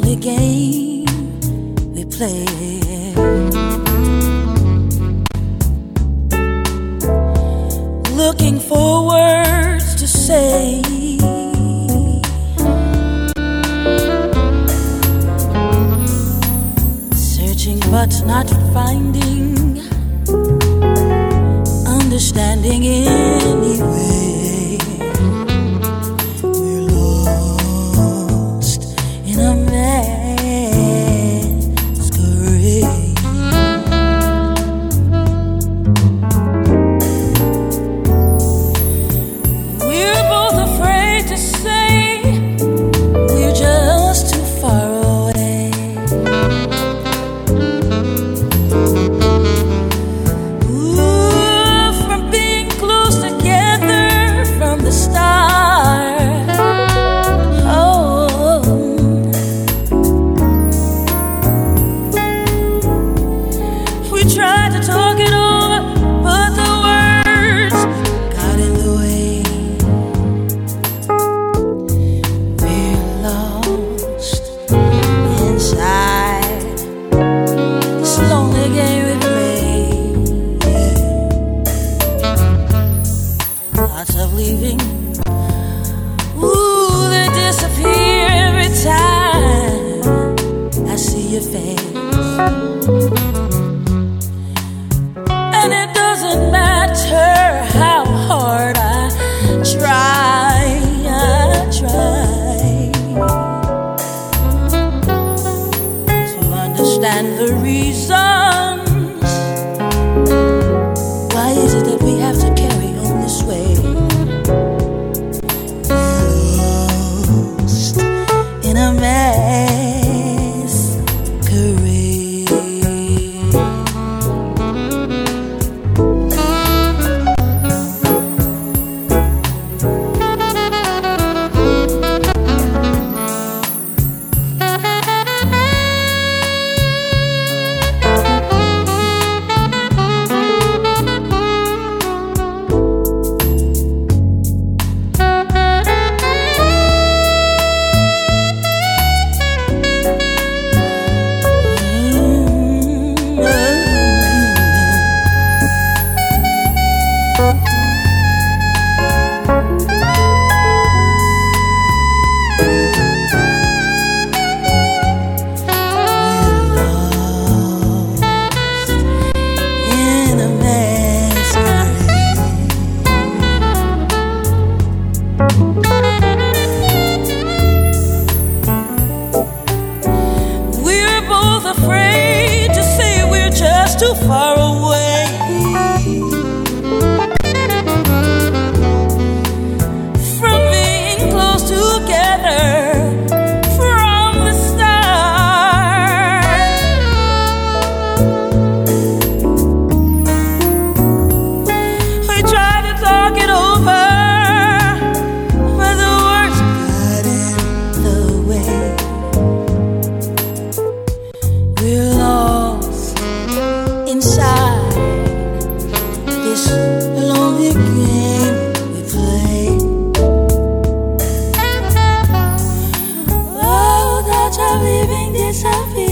lonely game we play. Looking for words to say, searching but not finding understanding anyway. We're lost in a masquerade. We're both afraid to say we're just too far away. Tried to talk it over, but the words got in the way. We're lost inside this lonely game we play. Thoughts of leaving, ooh, they disappear every time I see your face. And it doesn't matter how hard I try to understand the reasons. Why is it that we have to carry on this way? Lost in a masquerade. We're both afraid to say we're just too far away. From being close together from the start. We tried to talk it over, but the words got in the way. We're lost inside this lonely game we play. Oh, that you're leaving disappear.